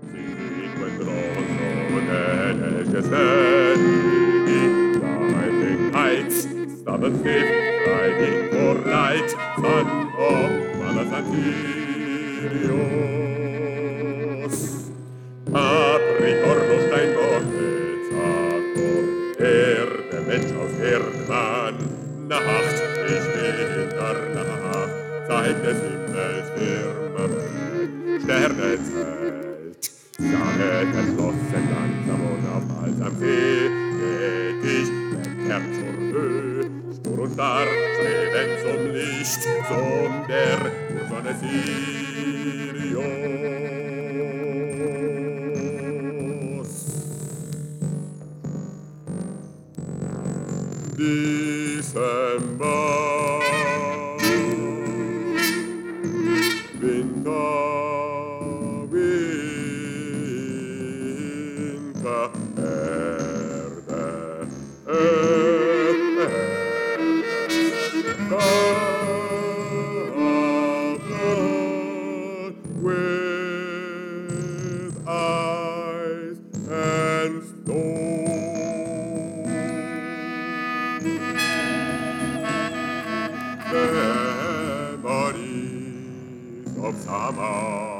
Heights, stop and thief, riding for night, son of Malasantirios. Capricorno Steinbock, der Mensch aus Erdmann, Nacht, ich bin der Nacht, Zeit des Himmels Firmament, Sternenzelt, Saget entschlossen, langsam und aufhaltsam geht ich, Herr zur Höhe, stur und starr, schweben zum Licht, Sohn der Ursonne Sirius. December, Winter, Winter, Erde, Erde, covered with ice and snow. Memories of summer.